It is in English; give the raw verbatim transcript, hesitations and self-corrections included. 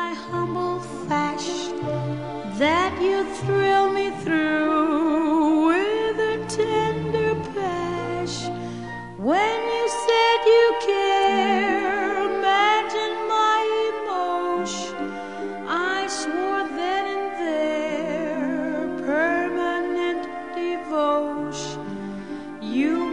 my humble fash, that you thrill me through with a tender pash. When you said you care, imagine my emotion. I swore then and there, permanent devotion. You